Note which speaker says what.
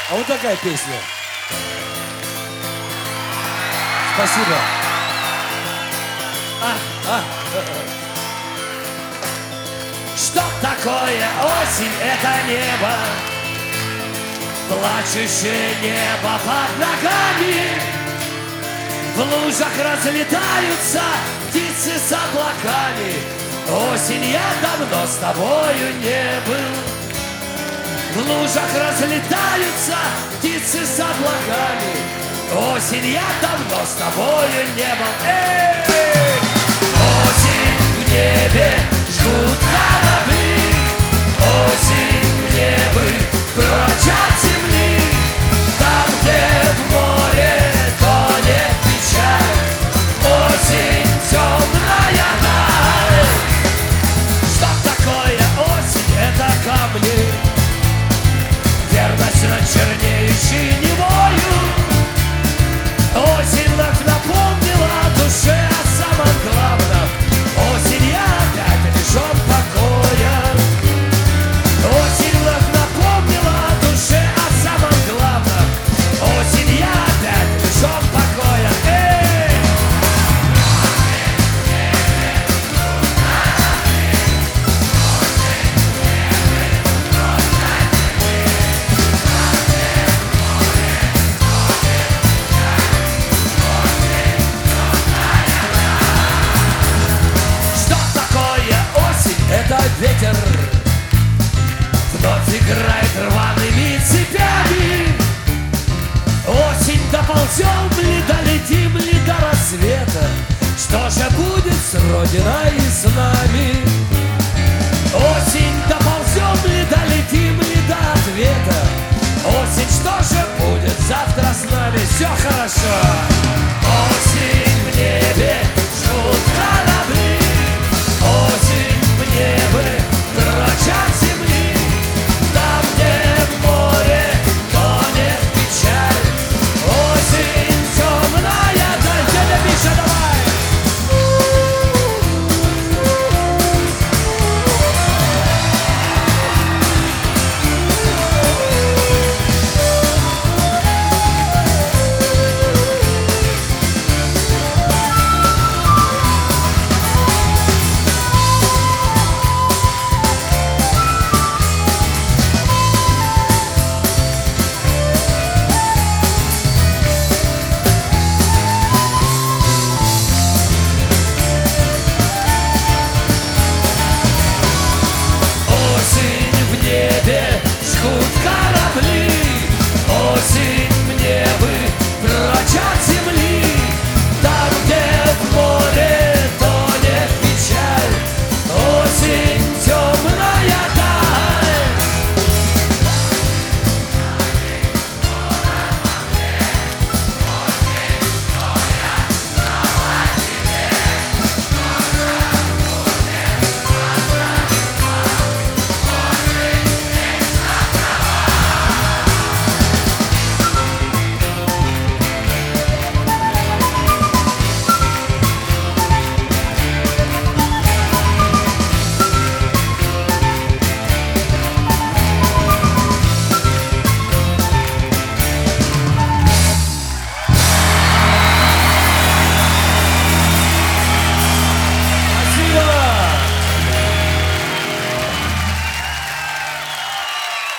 Speaker 1: А вот такая песня. Спасибо.
Speaker 2: Что такое осень? Это небо, плачущее небо под ногами. В лужах разлетаются птицы с облаками. Осень, я давно с тобою не был. В лужах разлетаются птицы с облаками. Осень, я давно с тобою не был. Эй! Осень в небе жгут корабли. Осень в небе прочь от земли. Там, где в море тонет печаль. Осень темная даль. Что такое осень? Это камни. Верность над чернеющей невою. Осень вновь напомнила душе о самом главном. Осень, я опять лишен покоя. Осень вновь напомнила душе о самом главном. Осень, я опять лишен покоя. Эй! Это ветер вновь играет рваными цепями. Осень, доползем ли, долетим ли до рассвета? Что же будет с Родиной и с нами? Осень, доползем ли, долетим ли до ответа? Осень, что же будет завтра с нами? Все хорошо.